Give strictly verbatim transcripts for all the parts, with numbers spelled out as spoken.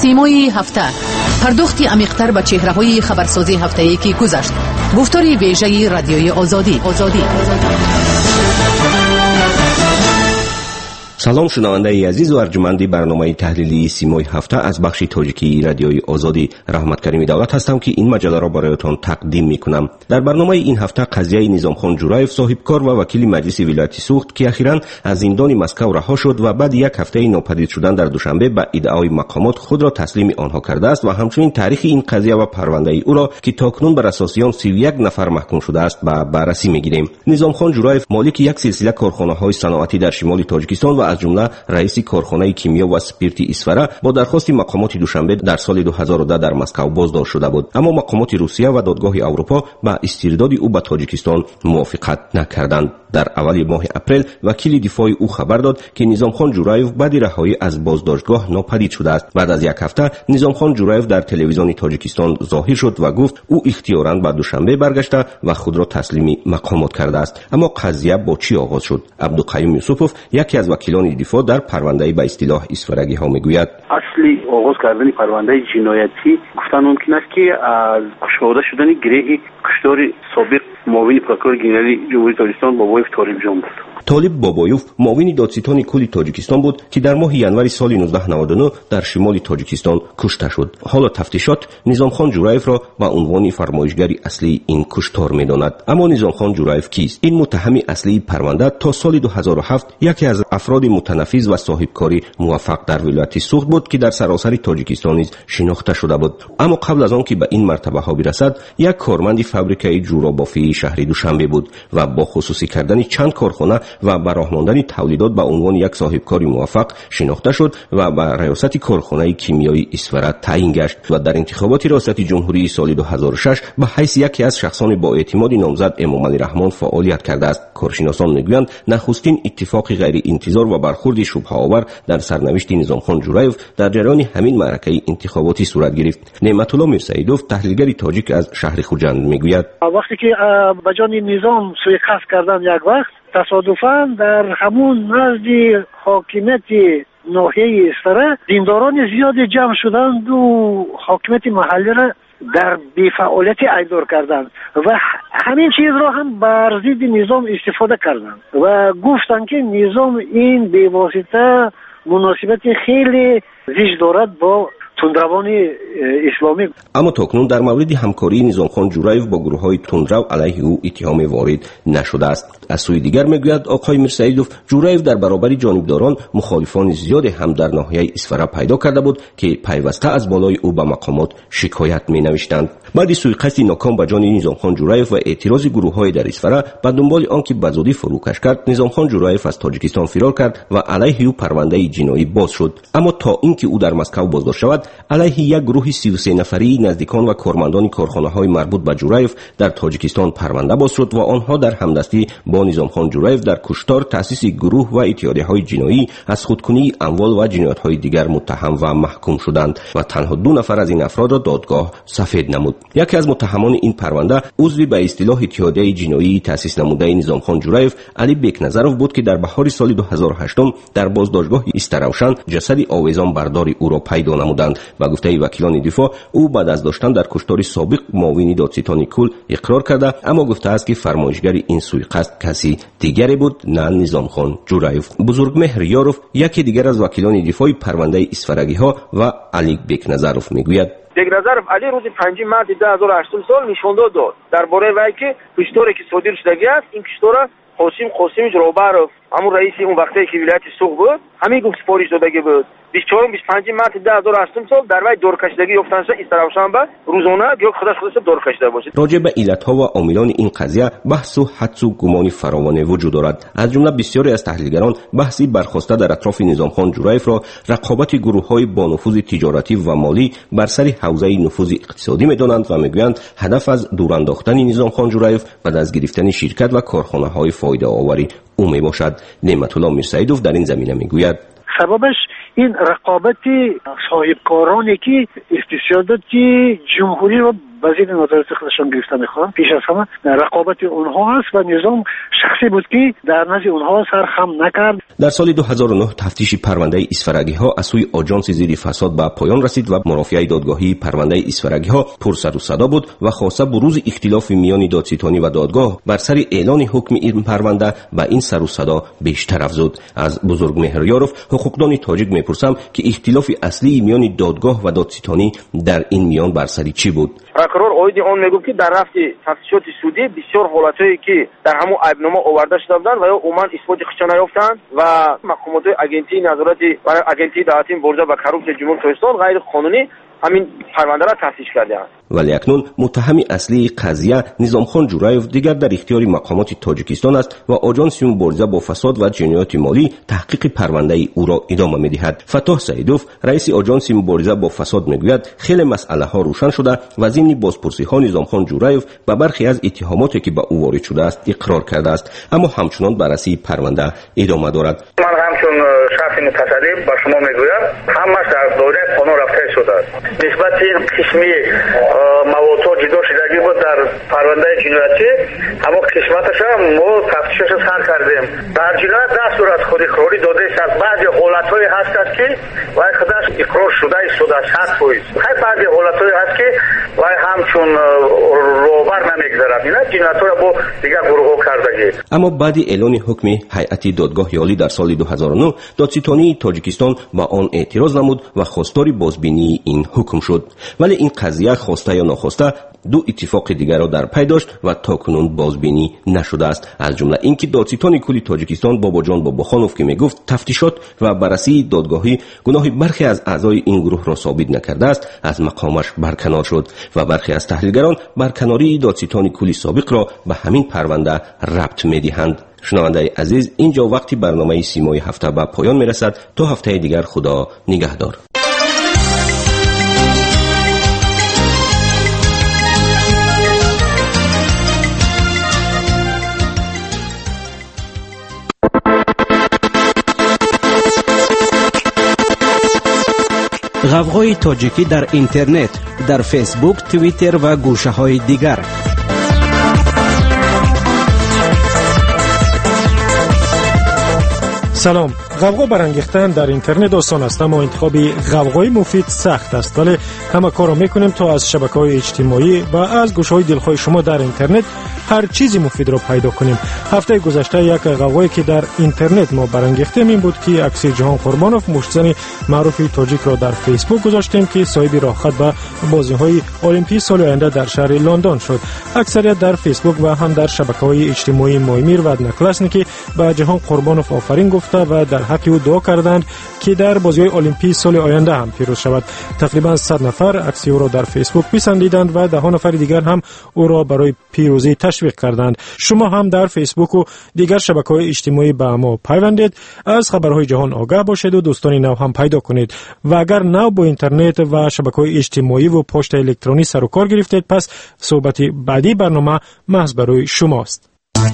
سیمای هفته، پرداختی عمیق‌تر به چهره‌های خبرسازی هفته‌ای که گذشت. گفتار ویژه رادیوی آزادی. آزادی. سلام شنونده عزیز و ارجمند برنامه تحلیلی سیمای هفته از بخش تاجیکی رادیوی آزادی. رحمت کریمی دولت هستم که این مجله را برایتان تقدیم میکنم. در برنامه این هفته قضیه نظامخان جورایف صاحبکار و وکیل مجلس ولایت سوخت که اخیراً از زندان مسکو رها شد و بعد یک هفته ناپدید شدن در دوشنبه به ادعای مقامات خود را تسلیم آنها کرده است و همچنین تاریخ این قضیه و پرونده او را که تاکنون بر اساسیان سی و یک نفر محکوم شده است به بررسی میگیریم. نظامخان جورایف مالک یک سلسله کارخانه‌های صنعتی در شمال تاجیکستان و از جمله رئیس کارخانه کیمیا و اسپریت اسفره با درخواست مقامات دوشنبه در سال دو هزار و ده در مسکو بازداشت شده بود، اما مقامات روسیه و دادگاه اروپا با استرداد او به تاجیکستان موافقت نکردند. در اول ماه اپریل وکیل دفاع او خبر داد که نظامخان جورایف بعد رهایی از بازداشتگاه ناپدید شده است. بعد از یک هفته نظامخان جورایف در تلویزیون تاجیکستان ظاهر شد و گفت او اختیاراً به دوشنبه برگشته و خود را تسلیم مقامات کرده است. اما قضیه با چی آغاز شد؟ عبدالقیوم یوسفوف یکی از وکیلان دفاع در پرونده به اصطلاح اسفرگی ها میگوید اصلی آغاز کردن پرونده جنایتی گفتن ممکن است که از گشوده شدن گره کشتار سابق معاون پروکورور جنرال جمهوری تاجیکستان بابایوف طالب جان بود. طالب بابایوف معاون دادستان کل تاجیکستان بود که در ماه ینوری سال نوزده نود و نه در شمال تاجیکستان کشته شد. حالا تفتیشات نظامخان جورایف را به عنوان فرمایشگر اصلی این کشتار می‌داند. اما نظامخان جورایف کیست؟ این متهم اصلی پرونده تا سال دو هزار و هفت یکی از افراد متنفذ و صاحبکاری موفق در ولایت سوخت بود که در سراسر تاجیکستان نیز شناخته شده بود. اما قبل از آن که به این مرتبه ها برسد، یک کارمند فابریکه جورابافی شهر دوشنبه بود و با خصوصی کردن چند کارخانه و با راه ماندن تولیدات به عنوان یک صاحبکاری موفق شناخته شد و به ریاست کارخانه کیمیایی اسفره تعیین گشت و در انتخابات ریاست جمهوری سال دو هزار و شش به حیث یکی از شخصان با اعتماد نامزد امام علی رحمان فعالیت کرده است. کارشناسان میگویند نخستین اتفاق غیر انتظار و برخورد شبهه آور در سرنوشت نظامخان جورایف در جریان همین معرکه انتخاباتی صورت گرفت. نعمت الله میرسعیدوف تحلیلگر تاجیک از شهر خوجند میگوید وقتی که به جان نظام سوء قصد کردن یک وقت تصادفاً در همون نزد حاکمیت ناحیه اسفره دینداران زیادی جمع شدند و حاکمیت محلی را در بی‌فعالیت ایدار کردند و همین چیز را هم بر ضد نظام استفاده کردند و گفتند که نظام این به واسطه مناسبت خیلی زیش دارد با تندروان اسلامی. اما تاکنون در مورد همکاری نظامخان جورایف با گروه‌های تندرو علیه او اتهام وارد نشده است. از سوی دیگر میگوید آقای میرسعیدوف جورایف در برابر جانبداران مخالفان زیاد هم در ناحیه اسفره پیدا کرده بود که پیوسته از بالای او به مقامات شکایت می‌نوشتند. بعد سوءقصد ناکام به جان نظامخان جورایف و اعتراض گروه‌های در اسفره به دنبال آنکه بزودی فروکش کرد، نظامخان جورایف از تاجیکستان فرار کرد و علیه او پرونده جنایی باز شد. اما تا اینکه او در مسکو بازداشت شود علیه یک گروه سی و سه نفری نزدیکان و کارمندان کارخانه‌های مربوط به جورایف در تاجیکستان پرونده باز شد و آنها در همدستی با نظامخان جورایف در کشتار، تأسیس گروه و اتحادیه‌های جنایی از خودکنی اموال و جنایت‌های دیگر متهم و محکوم شدند و تنها دو نفر از این افراد را دادگاه سفید نمود. یکی از متهمان این پرونده عضو به اصطلاح اتحادیه جنایی تأسیس نموده نظامخان جورایف علی بیکنظرов بود که در بهار سال دو هزار و هشت در بازداشتگاه استراوشن جسد آویزان برداری او را پیدا نمودند. با گفته وکیلان دفاع او بعد از داشتن در کشتار سابق معاون دادستان کل اقرار کرده، اما گفته است که فرمایشگر این سوءقصد کسی دیگری بود نه نظامخان جورایف. بزرگمهر یاروف یکی دیگر از وکیلان دفاع پرونده اسفرگی ها و علی بیکنظرov میگوید بیکنظرov علی روز پنجم مارس دو هزار و هشت سال نشان داد درباره وی که کشتاری که صادر شده است این کشتار قاسم قاسم جرابرov همون رئیس اون وقتی که ولایت سوخت بود همین گفت سپارش دادگی بود. بیست و چهارم بیست و پنجم مارس دو هزار و هشت سال در وی دورکشیدگی یافتن شد استراوشن به روزانه یا خودش خودش دورکشیده باشد. راجع به علت‌ها و عاملان این قضیه بحث و حدس و گمان فراوان وجود دارد. از جمله بسیاری از تحلیلگران بحثی برخاسته در اطراف نظامخان جورایف را رقابت گروه‌های با نفوذ تجارتی و مالی بر سر حوزه نفوذ اقتصادی می‌دانند و می‌گویند هدف از دور انداختن نظامخان جورایف و از گرفتن شرکت و کارخانه‌های فایده آوری او میباشد. نعمت الله میرسعیدوف در این زمینه میگوید سببش این رقابت صاحبکارانی که استعداد جمهوری رو وزیر نظارت خودشان گرفته میخوان، پیش از همه رقابت اونها است و نظام شخصی بود که در نزد اونها سر خم نکرد. در سال دو هزار و نه تفتیش پرونده اسفرگی ها از سوی آژانس ضد فساد به پایان رسید و مرافعه دادگاهی پرونده اسفرگی ها پر سر و صدا بود و خواسته بروز اختلاف میان دادستانی و دادگاه بر سر اعلان حکم این پرونده و این سر و صدا بیشتر افزود. از بزرگ مهریاروف حقوقدان تاجیک میپرسم که اختلاف اصلی میان دادگاه و دادستانی در این میان بر سر چی بود؟ прокурор оиди он мегуфт ки дар рафти тафтишоти судӣ бисёр ҳолатҳое ки дар ҳамон айбнома оварда шуда буданд ва ё умуман исботи худшон наёфтанд ва маҳкумотҳои агентии назорати барои агентии давлатии мубориза ба коррупсияи ҷумҳури тоҷикистон ғайриқонунӣ ҳамин парвандаро тафтиш карданд. ولی اکنون متهم اصلی قضیه نظامخان جورایف دیگر در اختیار مقامات تاجیکستان است و آژانس مبارزه با فساد و جنایات مالی تحقیق پرونده او را ادامه می‌دهد. فتاح سعیدوف رئیس آژانس مبارزه با فساد میگوید خیلی مسئله ها روشن شده و ضمن بازپرسی ها نظامخان جورایف به برخی از اتهاماتی که به او وارد شده است اقرار کرده است، اما همچنان بررسی پرونده ادامه دارد. من همچون شخص متصدی با شما میگویم همش در دوره قانون رفته شده است. نسبت این قسمی موضوع جدا شدگی بود در پرونده جنایتی، اما قسمتش هم ما تفتیشش سر کردیم. در جنایت در صورت خود اقراری داده است. از بعضی حالت‌های هست که وای خودش اقرار شده است شده صد فیصد. خیلی بعضی حالت‌های هست که وای همچون روبر نمیگذارد. اینا جنایت‌ها با دیگر گروه‌ها کردگی. اما بعد اعلان حکم هیئت دادگاه عالی در سال دو هزار و نه دادستانی تاجیکستان با آن اعتراض نمود و خواستار بازبینی این حکم شد. ولی این قضیه خواسته یا ناخواسته دو اتفاق دیگر را در پی داشت و تاکنون بازبینی نشده است. از جمله اینکه دادستان کلی تاجیکستان باباجان باباخانوف که میگفت تفتیشات و بررسی دادگاهی گناه برخی از اعضای این گروه را ثابت نکرده است، از مقامش برکنار شد و برخی از تحلیلگران برکناری دادستان کلی سابق را به همین پرونده ربط میدهند. شنونده عزیز، اینجا وقتی برنامه سیمای هفته به پایان میرسد. تا هفته دیگر خدا نگهدار. غوغای تاجیکی در اینترنت، در فیسبوک، توییتر و گوشه های دیگر. سلام. غوغا برانگیختن در اینترنت آسان است، اما انتخاب غوغای مفید سخت است. ولی همه کارو میکنیم تا از شبکه‌های اجتماعی و از گوشه‌های دلخواه شما در اینترنت هر چیزی مفید را پیدا کنیم. هفته گذشته یک غوغایی که در اینترنت ما برانگیختیم این بود که عکس جهان قربانوف، مشتزن معروف تاجیک را در فیسبوک گذاشتیم که صاحب راهخط به بازی‌های المپیک سال آینده در شهر لندن شد. اکثریت در فیسبوک و هم در شبکه‌های اجتماعی مایمیر و ادنکلاسنیکی به جهان قربانوف آفرین گفته و در حق او دعا کردند که در بازی‌های المپیک سال آینده هم پیروز شود. تقریبا صد نفر عکس او را در فیسبوک پسندیدند و ده نفر دیگر هم او را برای پیروزی تشویق کردند. شما هم در فیسبوک و دیگر شبکه‌های اجتماعی با ما پیوندید، از خبرهای جهان آگاه باشید و دوستان نو هم پیدا کنید. و اگر نو با اینترنت و شبکه‌های اجتماعی و پست الکترونی سر و کار گرفتید، پس صحبت بعدی برنامه محض برای شماست.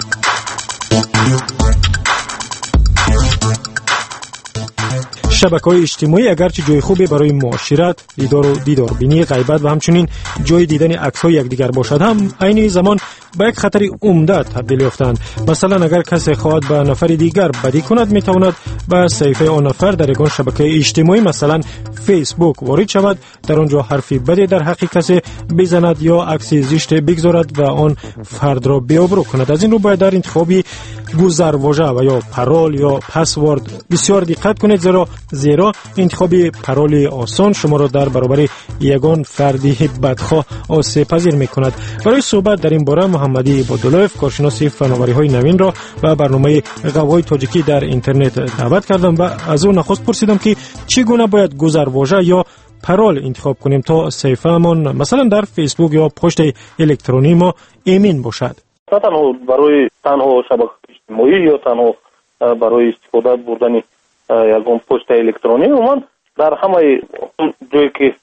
شبکه‌های اجتماعی اگرچه جای خوبی برای معاشرت، دیدار و دیداربینی، غیبت و همچنین جای دیدن عکس‌های یکدیگر باشد، هم عین زمان به یک خطر عمده تبدیل یافتند. مثلا اگر کسی خواهد به نفر دیگر بدی کند، میتواند به صفحه آن نفر در یک شبکه اجتماعی مثلا فیسبوک وارد شود، در آنجا حرفی بدی در حق کسی بزند یا عکس زشت بگذارد و آن فرد را بی‌آبرو کند. از این رو باید در انتخاب گذرواژه و یا پرول یا پسورد بسیار دقت کنید، زیرا زیرا انتخاب پرول آسان شما را در برابر یگان فردی بدخواه آسیب پذیر می‌کند. برای صحبت در این باره محمدی عباداللهف، کارشناس فناوری‌های نوین را به برنامه غوغای تاجیکی در اینترنت دعوت کردم و از او نخست پرسیدم که چگونه باید گذرواژه یا پرول انتخاب کنیم تا صفحه‌مان مثلا در فیسبوک یا پست الکترونی ما ایمن باشد. تنها برای تنها شبکه اجتماعی یا تنها برای استفاده بردن یگان پست الکترونی، من در همه جایی که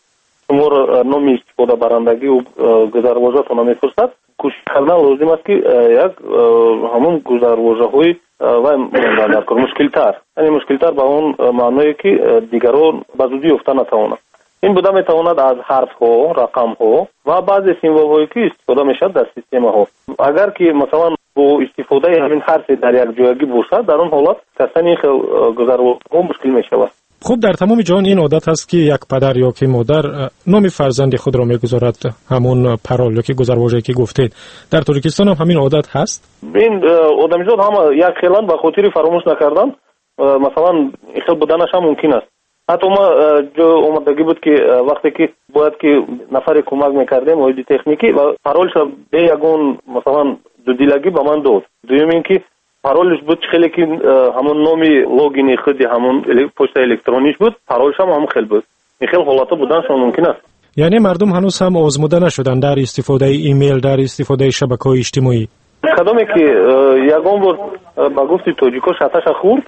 شما نام استفاده برندگی و گذرواژه‌تون رو می‌پرسد. کوشش کردن لازم است که یک همون گذرواژه‌های و مشکل‌تر، یعنی مشکل‌تر به اون معنی که دیگران به زودی افته نتوانند. این بوده میتواند از حرف‌ها، رقم‌ها و بعضی سیمبول‌هایی که استفاده میشد در سیستم‌ها. اگر که مثلا با استفاده همین حرف در یک جایگی باشد، در اون حالت کسانی گذرواژه‌ها مشکل میشود. خب در تمام جهان این عادت هست که یک پدر یا که مادر نام فرزند خود را میگذارد همون پرول یا که گذرواژه‌ای که گفتید. در تاجیکستان هم همین عادت هست؟ این آدمیزاد هم یک خیلان به خاطر فراموش نکردن مثلا خیل بودنش هم ممکن است. حتی ما جو اومدگی بود که وقتی که باید که نفر کمک میکردیم موید تکنیکی و پرولش به یگون مثلا دو دیلگی به من داد. دویم این که پرولش بود خیلی که همون نامی لوگینی خودی همون پشت الکترونیش بود، پرولش هم همون خیلی بود. این خیلی حالاتا بودنشون ممکن است. یعنی مردم هنوز هم آزموده نشدن در استفاده ایمیل، در استفاده شبکه‌های اجتماعی. کدامی که یگون بود با گفتی توجیکو شاتش خورد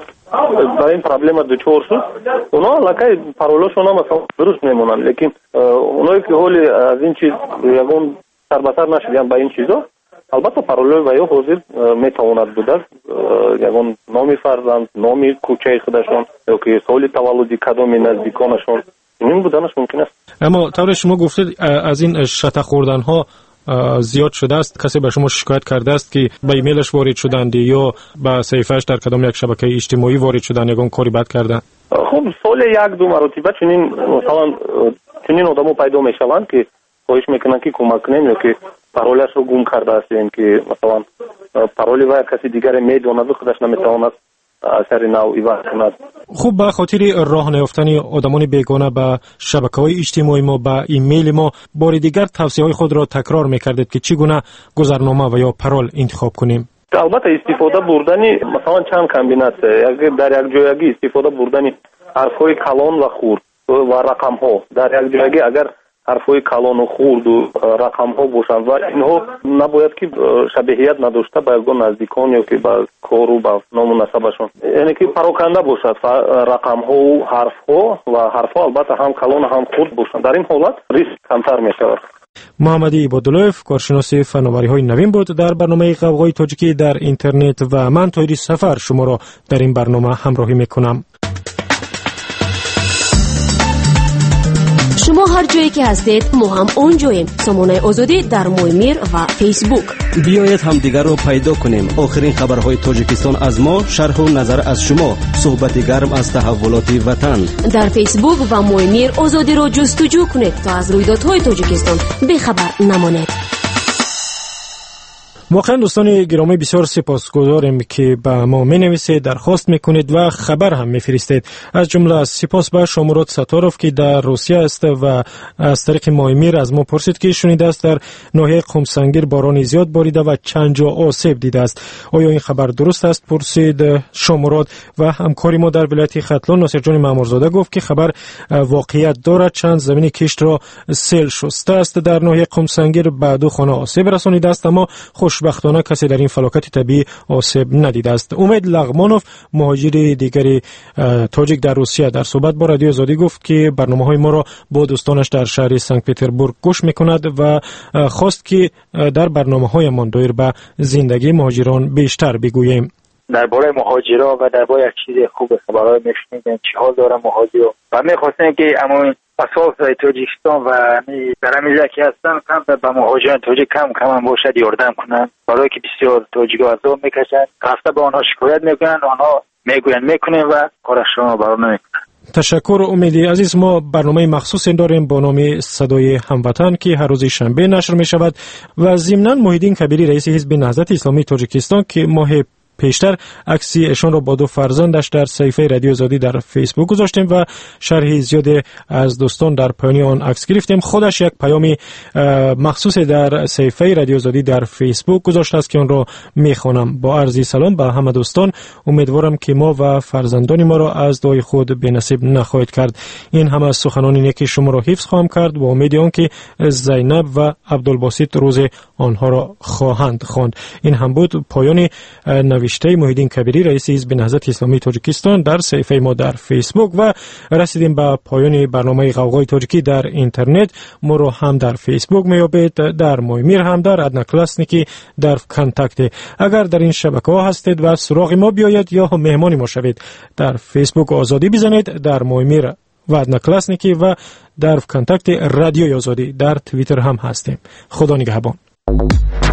برای این پرابلم دچار شد، اونا لکه پرولاشون هم مثلا درست میمونن، لیکن اونایی که حالی از این چیز یگون سربسر نشدن با این چیزا، البته پرولای و یا حاضر میتواند بوده یگون نامی فرزند، نامی کوچه خودشون یا که سال تولدی کدامی نزدیکانشون این بودنش ممکن است. اما طور شما گفتید از این شات خوردن ها زیاد شده است. کسی به شما شکایت کرده است که به ایمیلش وارد شدند یا به صفحه‌اش در کدام یک شبکه اجتماعی وارد شدند یگان کاری بد کردند؟ خب سال یک دو مرتبه چنین مثلا چنین آدمو پیدا میشوند که خواهش میکنن که کمک کنیم یا که پرولش رو گم کرده است، یعنی که مثلا پرولی و کسی دیگر میدواند و خودش نمیتواند اثر نو ایوان کند. خوب به خاطر راه نیافتن آدمان بیگانه به شبکه‌های اجتماعی ما، به ایمیل ما، بار دیگر توصیه‌های خود را تکرار می‌کردید که چگونه گذرنامه و یا پرول انتخاب کنیم. البته استفاده بردنی مثلا چند کامبیناسیون، اگر در یک جایگی استفاده بردنی حرف‌های کلان و خرد و رقم‌ها، در یک جایگی اگر حرف‌های کلان و خرد و رقم‌ها باشند و اینها نباید که شباهت نداشته به یگان نزدیکان یا که به کار و به نام و نسبشون، یعنی که پراکنده باشد رقم‌ها و حرف‌ها و حرف‌ها البته هم کلان هم خرد باشند. در این حالت ریسک کمتر می‌شود. محمدی عباداللهف کارشناس فناوری‌های نوین بود در برنامه غوغای تاجیکی در اینترنت و من طاهری سفر شما را در این برنامه همراهی می‌کنم. شما هر جایی که هستید ما هم اونجاییم. سامانه آزادی در مویمیر و فیسبوک. بیایید هم دیگر رو پیدا کنیم. آخرین خبرهای تاجیکستان از ما، شرح و نظر از شما، صحبت گرم از تحولات وطن. در فیسبوک و مویمیر آزادی رو جستجو کنید تا از رویدادهای تاجیکستان بخبر نمانید. واقعا دوستان گرامی بسیار سپاسگزاریم که به ما می نویسید، درخواست میکنید و خبر هم میفرستید. از جمله از سپاس به شامراد ستاروف که در روسیه است و از طریق مایمیر از ما پرسید که شنیده است در ناحیه قمسنگیر باران زیاد باریده و چند جا آسیب دیده است. آیا این خبر درست است؟ پرسید شامراد. و همکاری ما در ولایت ختلان ناصر جان مامورزاده گفت که خبر واقعیت دارد. چند زمین کشت را سیل شسته است. در ناحیه قمسنگیر به دو خانه آسیب رسانیده است، اما خوشبختانه کسی در این فلاکت طبیعی آسیب ندیده است. امید لغمانوف مهاجر دیگری تاجیک در روسیه در صحبت با رادیو آزادی گفت که برنامه‌های ما را با دوستانش در شهر سنت پترزبورگ گوش می‌کند و خواست که در برنامه‌هایمان دایر به زندگی مهاجران بیشتر بگوییم. درباره مهاجرا و درباره یک چیز خوب خبرهای میشنیدیم چه حال داره مهاجرا و می‌خواستیم که اما اساس تاجیکستان و در همیزه که هستن کم به مهاجران تاجیک کم کم هم باشد یاردم کنن، برای که بسیار تاجیک عذاب میکشن، رفته به آنها شکایت میکنن، آنها میگوین میکنیم و کارش را برای نمیکنن. تشکر امیدی عزیز. ما برنامه مخصوصی داریم با نام صدای هموطن که هر روز شنبه نشر می شود و ضمناً محیدین کبیری رئیس حزب نهضت اسلامی تاجیکستان که ماه پیشتر عکسی ایشان را با دو فرزندش در صفحه رادیو آزادی در فیسبوک گذاشتیم و شرح زیاد از دوستان در پایان آن عکس گرفتیم. خودش یک پیامی مخصوص در صفحه رادیو آزادی در فیسبوک گذاشته است که آن را میخوانم. با عرض سلام به همه دوستان، امیدوارم که ما و فرزندان ما را از دعای خود بی‌نصیب نخواهید کرد. این همه سخنانی که شما را حفظ خواهم کرد با امید آنکه زینب و عبدالباسط روز آنها را خواهند خواند. این هم بود پایان نویسنده فرشته محیدین کبیری رئیس حزب نهضت اسلامی تاجیکستان در صفحه ما در فیسبوک و رسیدیم به پایان برنامه غوغای تاجیکی در اینترنت. ما رو هم در فیسبوک میابید، در مویمیر هم، در ادنا کلاسنیکی، در کانتکت. اگر در این شبکه ها هستید و سراغ ما بیاید یا مهمانی ما شوید، در فیسبوک آزادی بزنید، در مویمیر و ادنا کلاسنیکی و در کانتکت رادیوی آزادی، در توییتر هم هستیم. خدا نگهبان.